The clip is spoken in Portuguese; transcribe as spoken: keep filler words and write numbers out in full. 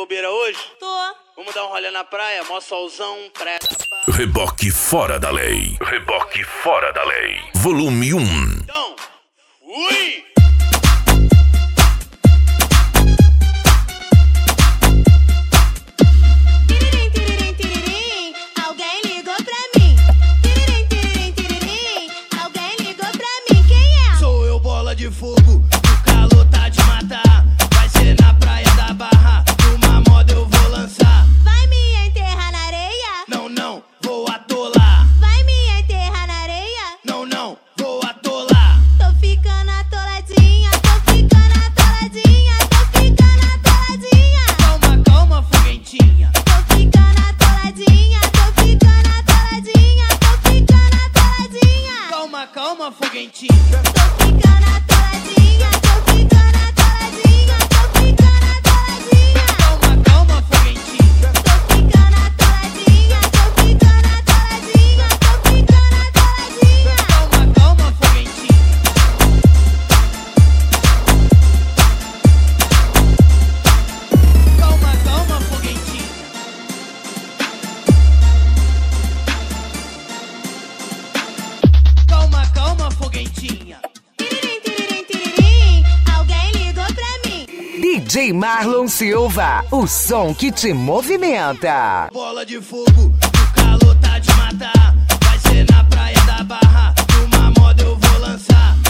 bobeira hoje? Tô. Vamos dar um rolê na praia, mó solzão, praia da paz. Reboque fora da lei. Reboque fora da lei. Volume um. Então, fui! Tiririm, tiririm, tiririm, alguém ligou pra mim. Tiririm, tiririm, tiririm, alguém ligou pra mim. Quem é? Sou eu, bola de fogo, o calor tá de matar. Vai ser na praia da Barra, numa moda eu vou lançar. Vai me enterrar na areia? Não, não, vou atolar. Vai me enterrar na areia? Não, não, vou atolar. Tô ficando atoladinha, tô ficando atoladinha, tô ficando atoladinha. Calma, calma, foguentinha. Tô ficando atoladinha, tô ficando atoladinha, tô ficando atoladinha. Calma, calma, foguentinha. Tô ficando atoladinha, tô ficando atoladinha, tô ficando atoladinha. Calma, calma, foguentinha. Tô ficando atoladinha, tô ficando atoladinha, tô ficando atoladinha. Calma, calma, foguentinha. Calma, calma, foguentinha. Calma, calma, foguentinha. Tiririm, tiririm, tiririm, alguém ligou pra mim. D J Marlon Silva, o som que te movimenta. Bola de fogo, o calor tá de matar. Vai ser na praia da Barra, numa moda eu vou lançar.